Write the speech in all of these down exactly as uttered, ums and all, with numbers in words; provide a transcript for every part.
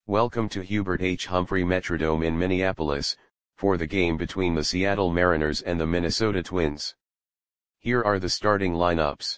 Welcome to Hubert H. Humphrey Metrodome in Minneapolis, for the game between the Seattle Mariners and the Minnesota Twins. Here are the starting lineups.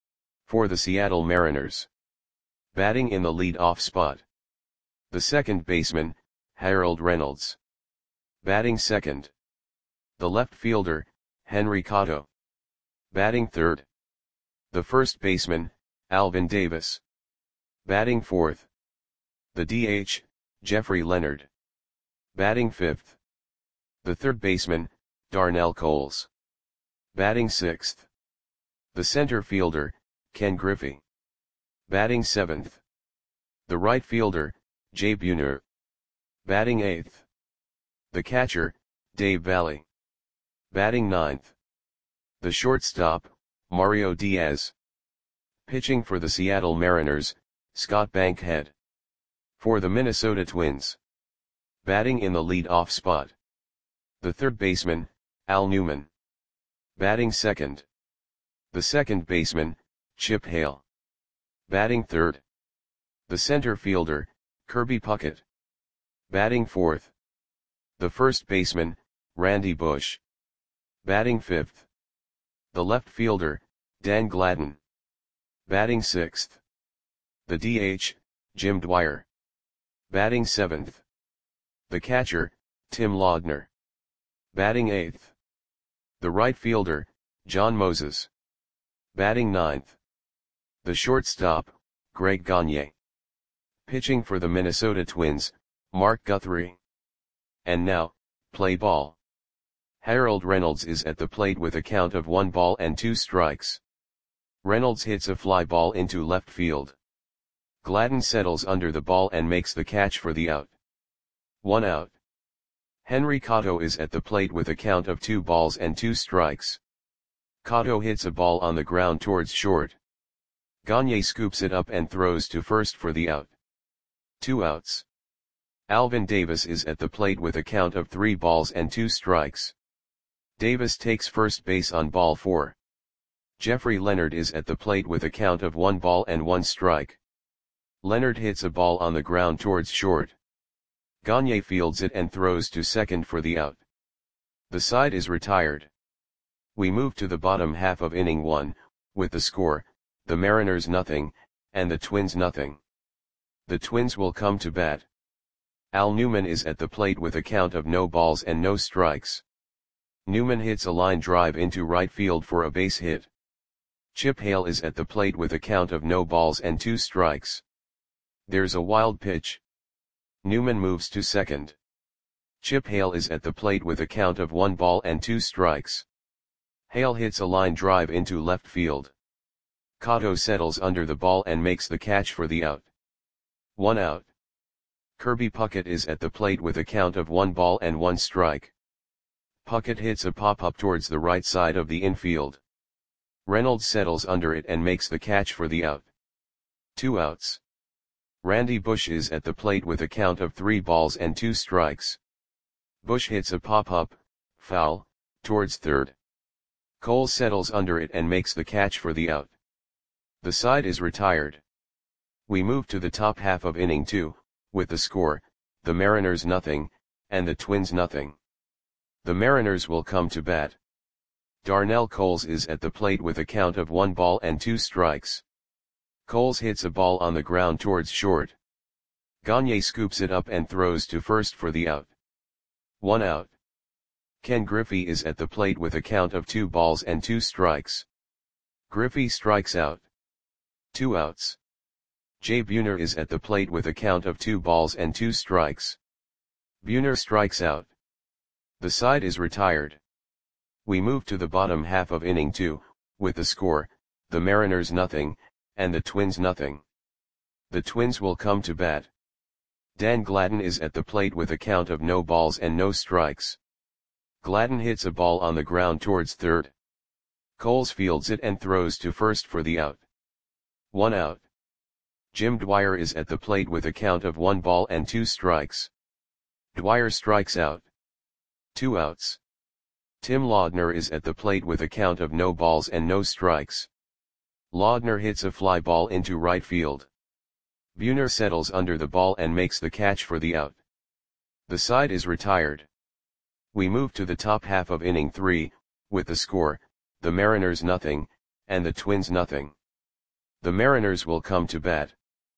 For the Seattle Mariners. Batting in the lead-off spot. The second baseman, Harold Reynolds. Batting second. The left fielder, Henry Cotto. Batting third. The first baseman, Alvin Davis. Batting fourth. The D H, Jeffrey Leonard. Batting fifth. The third baseman, Darnell Coles. Batting sixth. The center fielder, Ken Griffey. Batting seventh. The right fielder, Jay Buhner. Batting eighth. The catcher, Dave Valle. Batting ninth. The shortstop, Mario Diaz. Pitching for the Seattle Mariners, Scott Bankhead. For the Minnesota Twins. Batting in the lead-off spot. The third baseman, Al Newman. Batting second. The second baseman, Chip Hale. Batting third. The center fielder, Kirby Puckett. Batting fourth. The first baseman, Randy Bush. Batting fifth. The left fielder, Dan Gladden. Batting sixth. The D H, Jim Dwyer. Batting seventh. The catcher, Tim Laudner. Batting eighth. The right fielder, John Moses. Batting ninth. The shortstop, Greg Gagne. Pitching for the Minnesota Twins, Mark Guthrie. And now, play ball. Harold Reynolds is at the plate with a count of one ball and two strikes. Reynolds hits a fly ball into left field. Gladden settles under the ball and makes the catch for the out. One out. Henry Cotto is at the plate with a count of two balls and two strikes. Cotto hits a ball on the ground towards short. Gagne scoops it up and throws to first for the out. Two outs. Alvin Davis is at the plate with a count of three balls and two strikes. Davis takes first base on ball four. Jeffrey Leonard is at the plate with a count of one ball and one strike. Leonard hits a ball on the ground towards short. Gagne fields it and throws to second for the out. The side is retired. We move to the bottom half of inning one, with the score, the Mariners nothing, and the Twins nothing. The Twins will come to bat. Al Newman is at the plate with a count of no balls and no strikes. Newman hits a line drive into right field for a base hit. Chip Hale is at the plate with a count of no balls and two strikes. There's a wild pitch. Newman moves to second. Chip Hale is at the plate with a count of one ball and two strikes. Hale hits a line drive into left field. Cotto settles under the ball and makes the catch for the out. One out. Kirby Puckett is at the plate with a count of one ball and one strike. Puckett hits a pop-up towards the right side of the infield. Reynolds settles under it and makes the catch for the out. Two outs. Randy Bush is at the plate with a count of three balls and two strikes. Bush hits a pop-up, foul, towards third. Cole settles under it and makes the catch for the out. The side is retired. We move to the top half of inning two, with the score, the Mariners nothing, and the Twins nothing. The Mariners will come to bat. Darnell Coles is at the plate with a count of one ball and two strikes. Coles hits a ball on the ground towards short. Gagne scoops it up and throws to first for the out. One out. Ken Griffey is at the plate with a count of two balls and two strikes. Griffey strikes out. Two outs. Jay Buhner is at the plate with a count of two balls and two strikes. Buhner strikes out. The side is retired. We move to the bottom half of inning two, with the score, the Mariners nothing, and the Twins nothing. The Twins will come to bat. Dan Gladden is at the plate with a count of no balls and no strikes. Gladden hits a ball on the ground towards third. Coles fields it and throws to first for the out. One out. Jim Dwyer is at the plate with a count of one ball and two strikes. Dwyer strikes out. Two outs. Tim Laudner is at the plate with a count of no balls and no strikes. Laudner hits a fly ball into right field. Buhner settles under the ball and makes the catch for the out. The side is retired. We move to the top half of inning three, with the score, the Mariners nothing, and the Twins nothing. The Mariners will come to bat.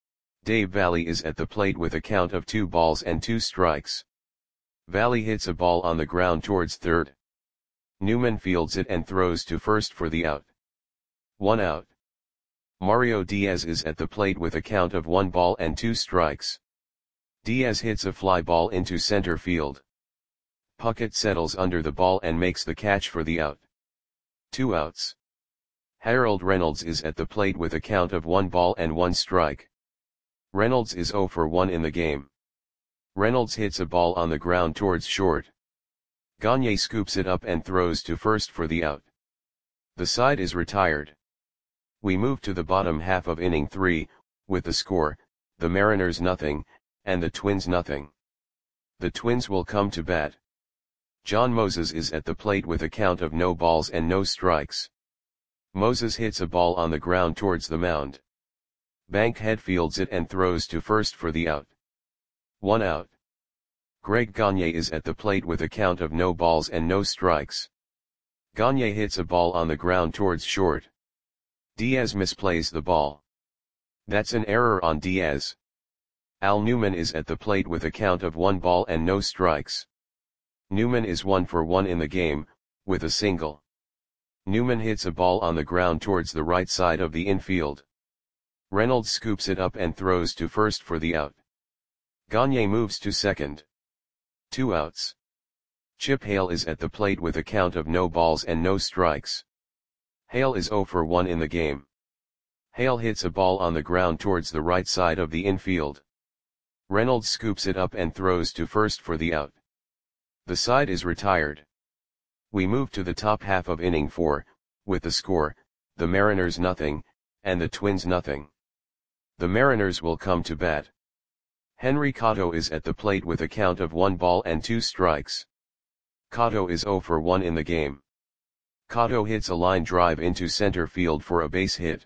Dave Valle is at the plate with a count of two balls and two strikes. Valle hits a ball on the ground towards third. Newman fields it and throws to first for the out. One out. Mario Diaz is at the plate with a count of one ball and two strikes. Diaz hits a fly ball into center field. Puckett settles under the ball and makes the catch for the out. Two outs. Harold Reynolds is at the plate with a count of one ball and one strike. Reynolds is zero for one in the game. Reynolds hits a ball on the ground towards short. Gagne scoops it up and throws to first for the out. The side is retired. We move to the bottom half of inning three, with the score, the Mariners nothing, and the Twins nothing. The Twins will come to bat. John Moses is at the plate with a count of no balls and no strikes. Moses hits a ball on the ground towards the mound. Bankhead fields it and throws to first for the out. One out. Greg Gagne is at the plate with a count of no balls and no strikes. Gagne hits a ball on the ground towards short. Diaz misplays the ball. That's an error on Diaz. Al Newman is at the plate with a count of one ball and no strikes. Newman is one for one in the game, with a single. Newman hits a ball on the ground towards the right side of the infield. Reynolds scoops it up and throws to first for the out. Gagne moves to second. Two outs. Chip Hale is at the plate with a count of no balls and no strikes. Hale is zero for one in the game. Hale hits a ball on the ground towards the right side of the infield. Reynolds scoops it up and throws to first for the out. The side is retired. We move to the top half of inning four, with the score, the Mariners nothing, and the Twins nothing. The Mariners will come to bat. Henry Cotto is at the plate with a count of one ball and two strikes. Cotto is zero for one in the game. Cotto hits a line drive into center field for a base hit.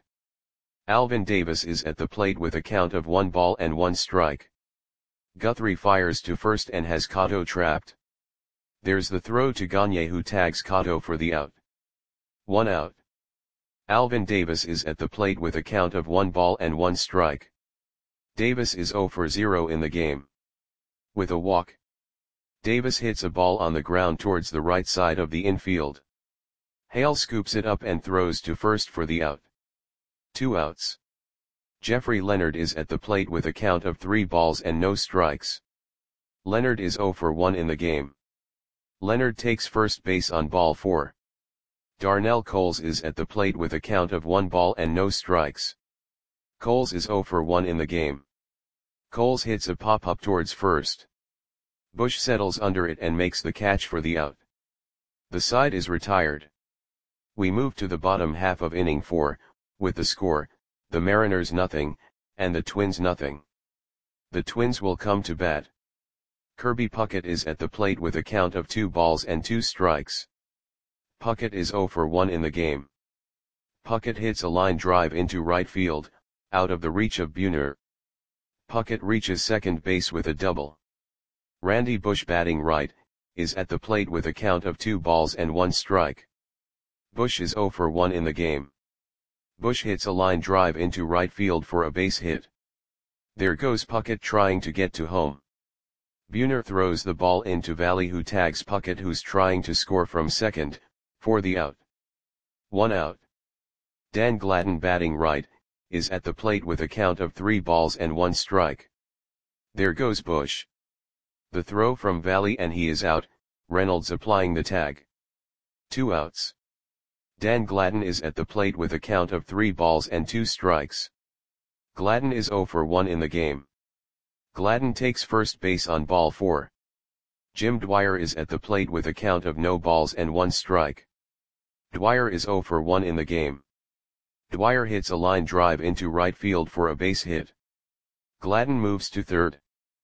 Alvin Davis is at the plate with a count of one ball and one strike. Guthrie fires to first and has Cotto trapped. There's the throw to Gagne, who tags Cotto for the out. One out. Alvin Davis is at the plate with a count of one ball and one strike. Davis is zero for zero in the game. With a walk. Davis hits a ball on the ground towards the right side of the infield. Hale scoops it up and throws to first for the out. Two outs. Jeffrey Leonard is at the plate with a count of three balls and no strikes. Leonard is zero for one in the game. Leonard takes first base on ball four. Darnell Coles is at the plate with a count of one ball and no strikes. Coles is zero for one in the game. Coles hits a pop-up towards first. Bush settles under it and makes the catch for the out. The side is retired. We move to the bottom half of inning four, with the score, the Mariners nothing, and the Twins nothing. The Twins will come to bat. Kirby Puckett is at the plate with a count of two balls and two strikes. Puckett is zero for one in the game. Puckett hits a line drive into right field, out of the reach of Buhner. Puckett reaches second base with a double. Randy Bush, batting right, is at the plate with a count of two balls and one strike. Bush is zero for one in the game. Bush hits a line drive into right field for a base hit. There goes Puckett trying to get to home. Buhner throws the ball into Valle, who tags Puckett, who's trying to score from second, for the out. One out. Dan Gladden, batting right, is at the plate with a count of three balls and one strike. There goes Bush. The throw from Valle and he is out, Reynolds applying the tag. Two outs. Dan Gladden is at the plate with a count of three balls and two strikes. Gladden is zero for one in the game. Gladden takes first base on ball four. Jim Dwyer is at the plate with a count of no balls and one strike. Dwyer is zero for one in the game. Dwyer hits a line drive into right field for a base hit. Gladden moves to third.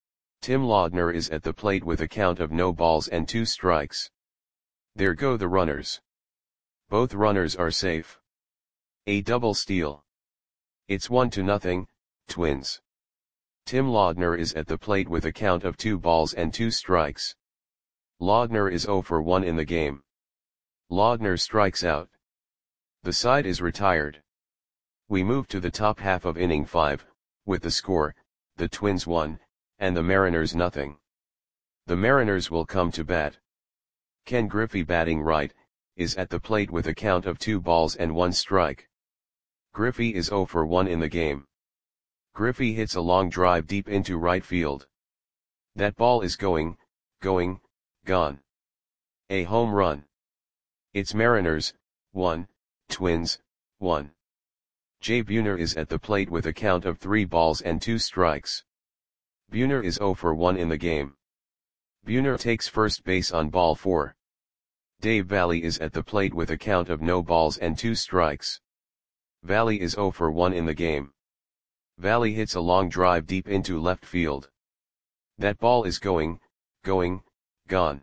Tim Laudner is at the plate with a count of no balls and two strikes. There go the runners. Both runners are safe. A double steal. It's one to nothing, Twins. Tim Laudner is at the plate with a count of two balls and two strikes. Laudner is zero for one in the game. Laudner strikes out. The side is retired. We move to the top half of inning five, with the score, the Twins one, and the Mariners nothing. The Mariners will come to bat. Ken Griffey, batting right, is at the plate with a count of two balls and one strike. Griffey is zero for one in the game. Griffey hits a long drive deep into right field. That ball is going, going, gone. A home run. It's Mariners, one, Twins, one. Jay Buhner is at the plate with a count of three balls and two strikes. Buhner is zero for one in the game. Buhner takes first base on ball four. Dave Valle is at the plate with a count of no balls and two strikes. Valle is zero for one in the game. Valle hits a long drive deep into left field. That ball is going, going, gone.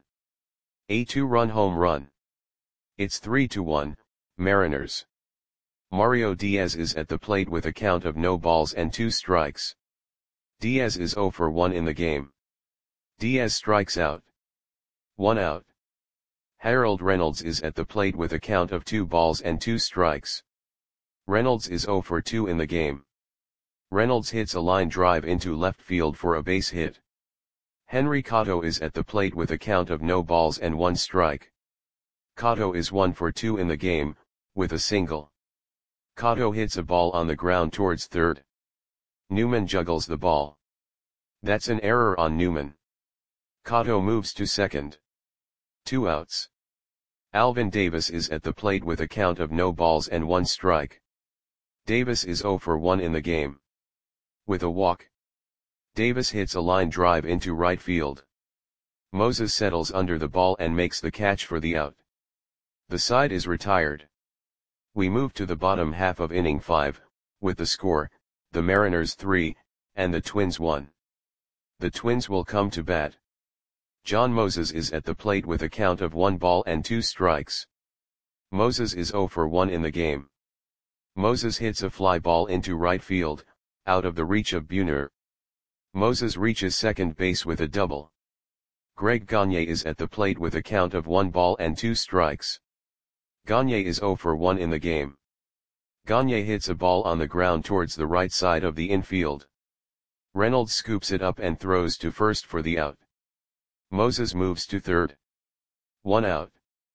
A two-run home run. It's three to one, Mariners. Mario Diaz is at the plate with a count of no balls and two strikes. Diaz is zero for one in the game. Diaz strikes out. One out. Harold Reynolds is at the plate with a count of two balls and two strikes. Reynolds is zero for two in the game. Reynolds hits a line drive into left field for a base hit. Henry Cotto is at the plate with a count of no balls and one strike. Cotto is one for two in the game, with a single. Cotto hits a ball on the ground towards third. Newman juggles the ball. That's an error on Newman. Cotto moves to second. Two outs. Alvin Davis is at the plate with a count of no balls and one strike. Davis is zero for one in the game. With a walk. Davis hits a line drive into right field. Moses settles under the ball and makes the catch for the out. The side is retired. We move to the bottom half of inning five, with the score, the Mariners three, and the Twins one. The Twins will come to bat. John Moses is at the plate with a count of one ball and two strikes. Moses is zero for one in the game. Moses hits a fly ball into right field, out of the reach of Buhner. Moses reaches second base with a double. Greg Gagne is at the plate with a count of one ball and two strikes. Gagne is zero for one in the game. Gagne hits a ball on the ground towards the right side of the infield. Reynolds scoops it up and throws to first for the out. Moses moves to third. One out.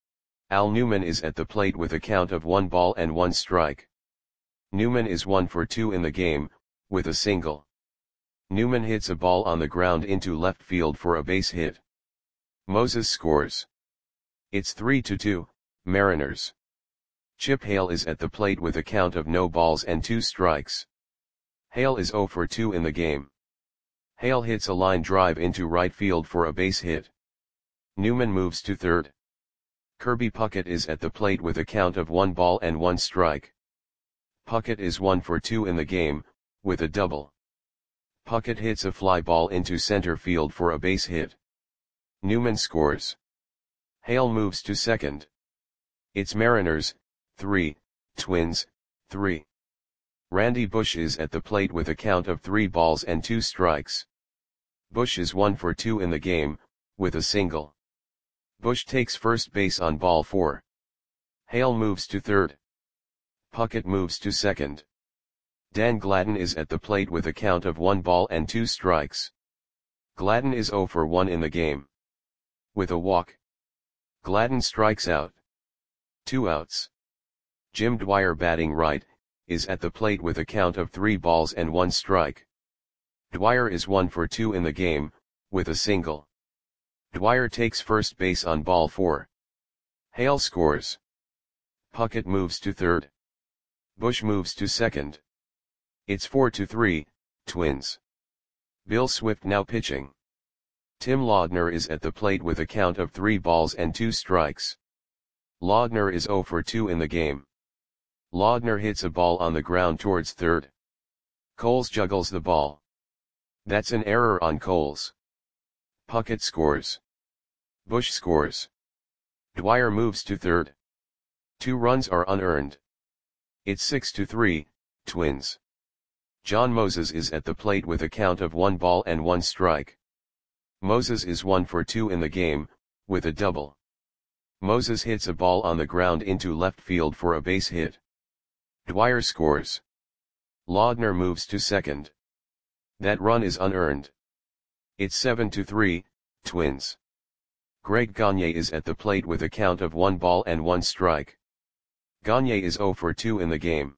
Al Newman is at the plate with a count of one ball and one strike. Newman is one for two in the game, with a single. Newman hits a ball on the ground into left field for a base hit. Moses scores. It's three to two, Mariners. Chip Hale is at the plate with a count of no balls and two strikes. Hale is zero for two in the game. Hale hits a line drive into right field for a base hit. Newman moves to third. Kirby Puckett is at the plate with a count of one ball and one strike. Puckett is one for two in the game, with a double. Puckett hits a fly ball into center field for a base hit. Newman scores. Hale moves to second. It's Mariners, three, Twins, three. Randy Bush is at the plate with a count of three balls and two strikes. Bush is one for two in the game, with a single. Bush takes first base on ball four. Hale moves to third. Puckett moves to second. Dan Gladden is at the plate with a count of one ball and two strikes. Gladden is zero for one in the game. With a walk. Gladden strikes out. Two outs. Jim Dwyer, batting right, is at the plate with a count of three balls and one strike. Dwyer is one for two in the game, with a single. Dwyer takes first base on ball four. Hale scores. Puckett moves to third. Bush moves to second. It's four to three, Twins. Bill Swift now pitching. Tim Laudner is at the plate with a count of three balls and two strikes. Laudner is zero for two in the game. Laudner hits a ball on the ground towards third. Coles juggles the ball. That's an error on Coles. Puckett scores. Bush scores. Dwyer moves to third. Two runs are unearned. It's six to three, Twins. John Moses is at the plate with a count of one ball and one strike. Moses is one for two in the game, with a double. Moses hits a ball on the ground into left field for a base hit. Dwyer scores. Laudner moves to second. That run is unearned. It's seven to three, Twins. Greg Gagne is at the plate with a count of one ball and one strike. Gagne is zero for two in the game.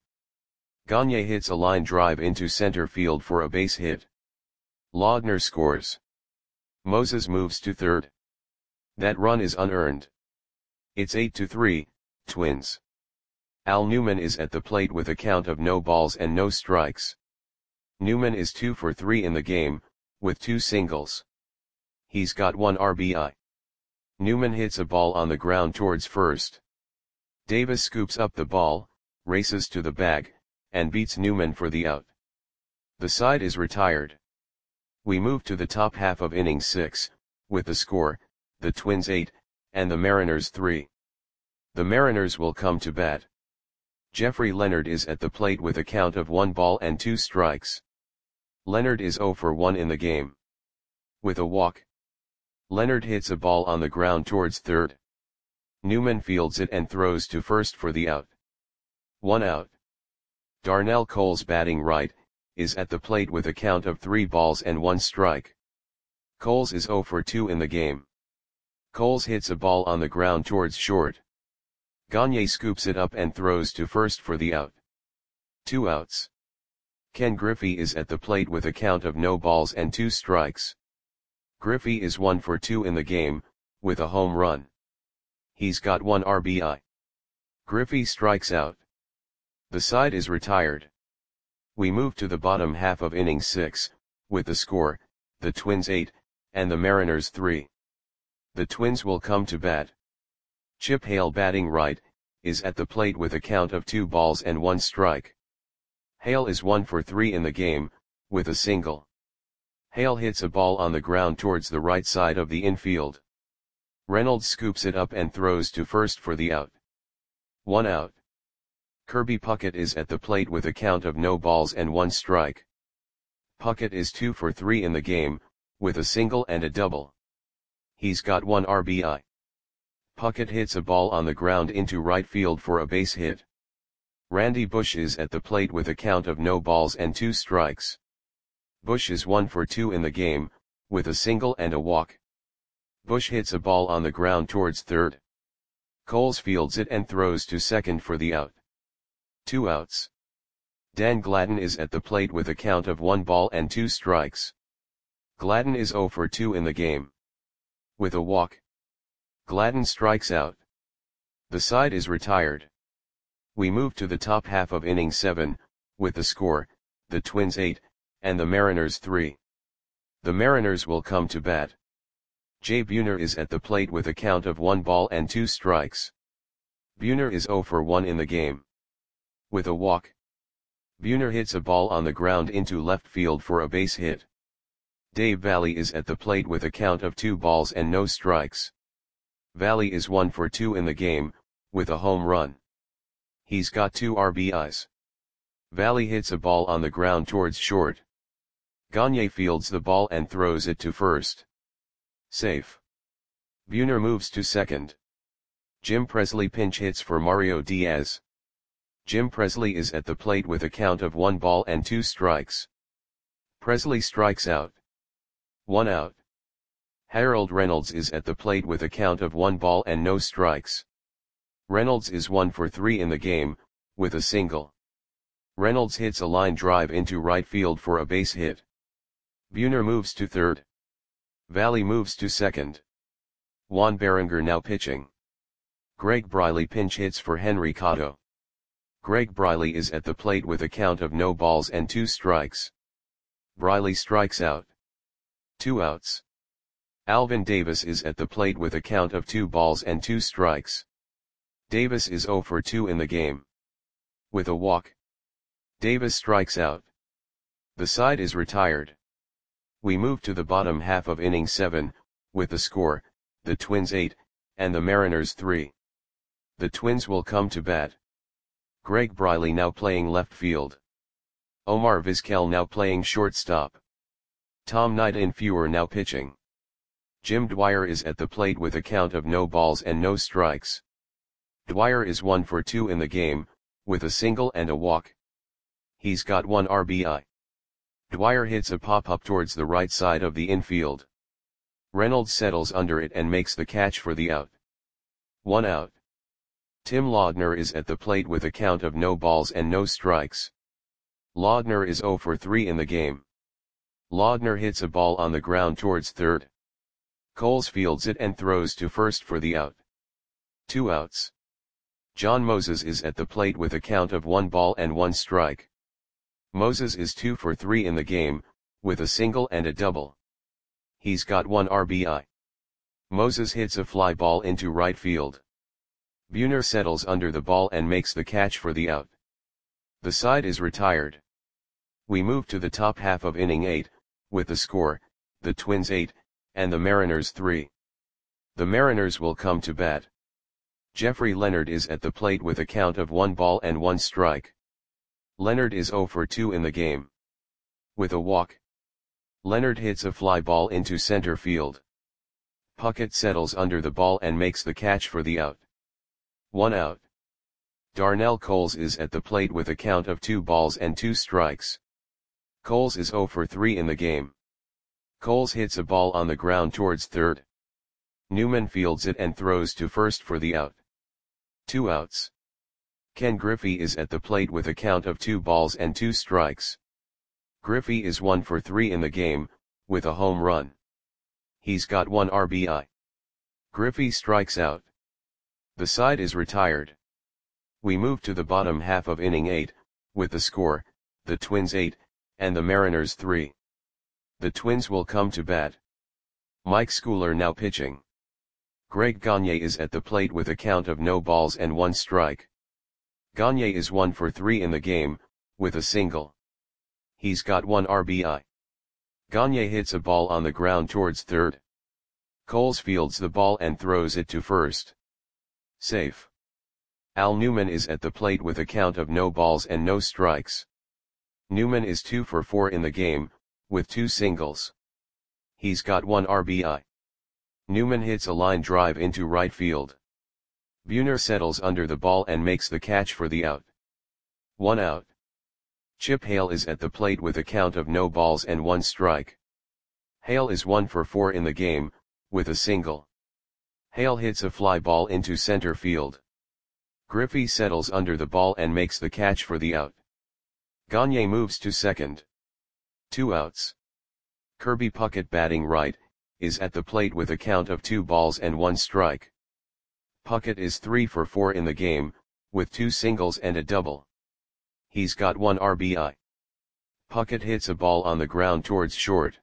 Gagne hits a line drive into center field for a base hit. Laudner scores. Moses moves to third. That run is unearned. It's eight to three, Twins. Al Newman is at the plate with a count of no balls and no strikes. Newman is two for three in the game, with two singles. He's got one R B I. Newman hits a ball on the ground towards first. Davis scoops up the ball, races to the bag, and beats Newman for the out. The side is retired. We move to the top half of inning six, with the score, the Twins eight, and the Mariners three. The Mariners will come to bat. Jeffrey Leonard is at the plate with a count of one ball and two strikes. Leonard is zero for one in the game. With a walk. Leonard hits a ball on the ground towards third. Newman fields it and throws to first for the out. One out. Darnell Coles, batting right, is at the plate with a count of three balls and one strike. Coles is zero for two in the game. Coles hits a ball on the ground towards short. Gagne scoops it up and throws to first for the out. Two outs. Ken Griffey is at the plate with a count of no balls and two strikes. Griffey is one for two in the game, with a home run. He's got one R B I. Griffey strikes out. The side is retired. We move to the bottom half of inning six, with the score, the Twins eight, and the Mariners three. The Twins will come to bat. Chip Hale, batting right, is at the plate with a count of two balls and one strike. Hale is one for three in the game, with a single. Hale hits a ball on the ground towards the right side of the infield. Reynolds scoops it up and throws to first for the out. One out. Kirby Puckett is at the plate with a count of no balls and one strike. Puckett is two for three in the game, with a single and a double. He's got one R B I. Puckett hits a ball on the ground into right field for a base hit. Randy Bush is at the plate with a count of no balls and two strikes. Bush is one for two in the game, with a single and a walk. Bush hits a ball on the ground towards third. Coles fields it and throws to second for the out. Two outs. Dan Gladden is at the plate with a count of one ball and two strikes. Gladden is zero for two in the game. With a walk. Gladden strikes out. The side is retired. We move to the top half of inning seven, with the score, the Twins eight, and the Mariners three. The Mariners will come to bat. Jay Buhner is at the plate with a count of one ball and two strikes. Buhner is zero for one in the game. With a walk. Buhner hits a ball on the ground into left field for a base hit. Dave Valley is at the plate with a count of two balls and no strikes. Valley is one for two in the game, with a home run. He's got two R B Is. Valley hits a ball on the ground towards short. Gagne fields the ball and throws it to first. Safe. Buhner moves to second. Jim Presley pinch hits for Mario Diaz. Jim Presley is at the plate with a count of one ball and two strikes. Presley strikes out. One out. Harold Reynolds is at the plate with a count of one ball and no strikes. Reynolds is one for three in the game, with a single. Reynolds hits a line drive into right field for a base hit. Buhner moves to third. Valley moves to second. Juan Berenger now pitching. Greg Briley pinch hits for Henry Cotto. Greg Briley is at the plate with a count of no balls and two strikes. Briley strikes out. Two outs. Alvin Davis is at the plate with a count of two balls and two strikes. Davis is zero for two in the game. With a walk. Davis strikes out. The side is retired. We move to the bottom half of inning seven, with the score, the Twins eight, and the Mariners three. The Twins will come to bat. Greg Briley now playing left field. Omar Vizquel now playing shortstop. Tom Knight and Fewer now pitching. Jim Dwyer is at the plate with a count of no balls and no strikes. Dwyer is one for two in the game, with a single and a walk. He's got one R B I. Dwyer hits a pop-up towards the right side of the infield. Reynolds settles under it and makes the catch for the out. One out. Tim Laudner is at the plate with a count of no balls and no strikes. Laudner is zero for three in the game. Laudner hits a ball on the ground towards third. Coles fields it and throws to first for the out. Two outs. John Moses is at the plate with a count of one ball and one strike. Moses is two for three in the game, with a single and a double. He's got one R B I. Moses hits a fly ball into right field. Buhner settles under the ball and makes the catch for the out. The side is retired. We move to the top half of inning eight, with the score, the Twins eight, and the Mariners three. The Mariners will come to bat. Jeffrey Leonard is at the plate with a count of one ball and one strike. Leonard is zero for two in the game. With a walk. Leonard hits a fly ball into center field. Puckett settles under the ball and makes the catch for the out. One out. Darnell Coles is at the plate with a count of two balls and two strikes. Coles is zero for three in the game. Coles hits a ball on the ground towards third. Newman fields it and throws to first for the out. Two outs. Ken Griffey is at the plate with a count of two balls and two strikes. Griffey is one for three in the game, with a home run. He's got one R B I. Griffey strikes out. The side is retired. We move to the bottom half of inning eight, with the score, the Twins eight, and the Mariners three. The Twins will come to bat. Mike Schooler now pitching. Greg Gagne is at the plate with a count of no balls and one strike. Gagne is one for three in the game, with a single. He's got one R B I. Gagne hits a ball on the ground towards third. Coles fields the ball and throws it to first. Safe. Al Newman is at the plate with a count of no balls and no strikes. Newman is two for four in the game, with two singles. He's got one R B I. Newman hits a line drive into right field. Buhner settles under the ball and makes the catch for the out. One out. Chip Hale is at the plate with a count of no balls and one strike. Hale is one for four in the game, with a single. Hale hits a fly ball into center field. Griffey settles under the ball and makes the catch for the out. Gagne moves to second. Two outs. Kirby Puckett batting right, is at the plate with a count of two balls and one strike. Puckett is three for four in the game, with two singles and a double. He's got one R B I. Puckett hits a ball on the ground towards short.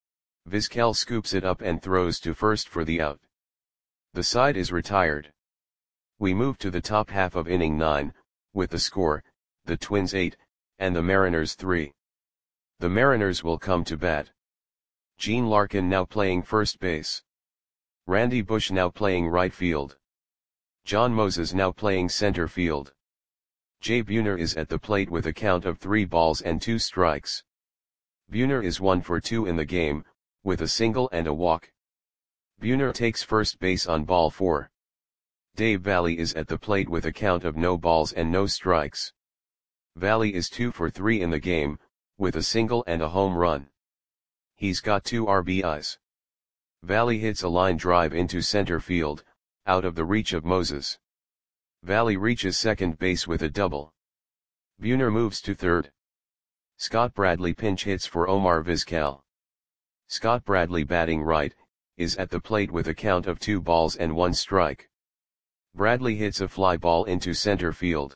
Vizquel scoops it up and throws to first for the out. The side is retired. We move to the top half of inning nine, with the score, the Twins eight, and the Mariners three. The Mariners will come to bat. Gene Larkin now playing first base. Randy Bush now playing right field. John Moses now playing center field. Jay Buhner is at the plate with a count of three balls and two strikes. Buhner is one for two in the game, with a single and a walk. Buhner takes first base on ball four. Dave Valle is at the plate with a count of no balls and no strikes. Valle is two for three in the game, with a single and a home run. He's got two R B Is. Valle hits a line drive into center field, out of the reach of Moses. Valle reaches second base with a double. Buhner moves to third. Scott Bradley pinch hits for Omar Vizquel. Scott Bradley batting right, is at the plate with a count of two balls and one strike. Bradley hits a fly ball into center field.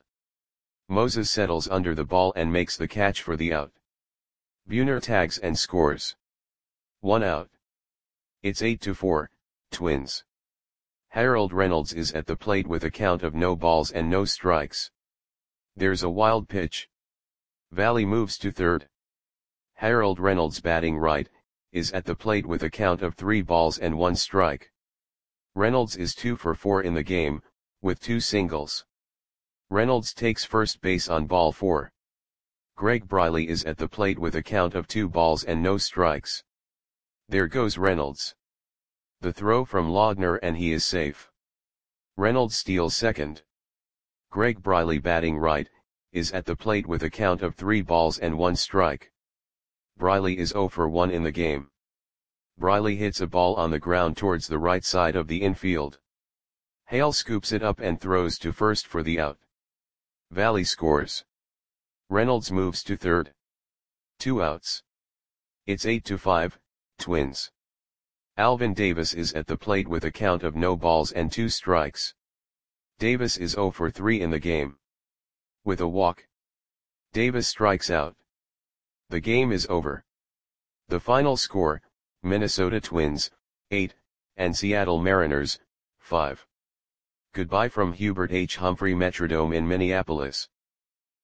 Moses settles under the ball and makes the catch for the out. Buhner tags and scores. One out. It's eight to four, Twins. Harold Reynolds is at the plate with a count of no balls and no strikes. There's a wild pitch. Valle moves to third. Harold Reynolds batting right, is at the plate with a count of three balls and one strike. Reynolds is two for four in the game, with two singles. Reynolds takes first base on ball four. Greg Briley is at the plate with a count of two balls and no strikes. There goes Reynolds. The throw from Laudner and he is safe. Reynolds steals second. Greg Briley, batting right, is at the plate with a count of three balls and one strike. Briley is zero for one in the game. Briley hits a ball on the ground towards the right side of the infield. Hale scoops it up and throws to first for the out. Valley scores. Reynolds moves to third. Two outs. It's eight to five, Twins. Alvin Davis is at the plate with a count of no balls and two strikes. Davis is zero for three in the game. With a walk, Davis strikes out. The game is over. The final score, Minnesota Twins, eight, and Seattle Mariners, five. Goodbye from Hubert H. Humphrey Metrodome in Minneapolis.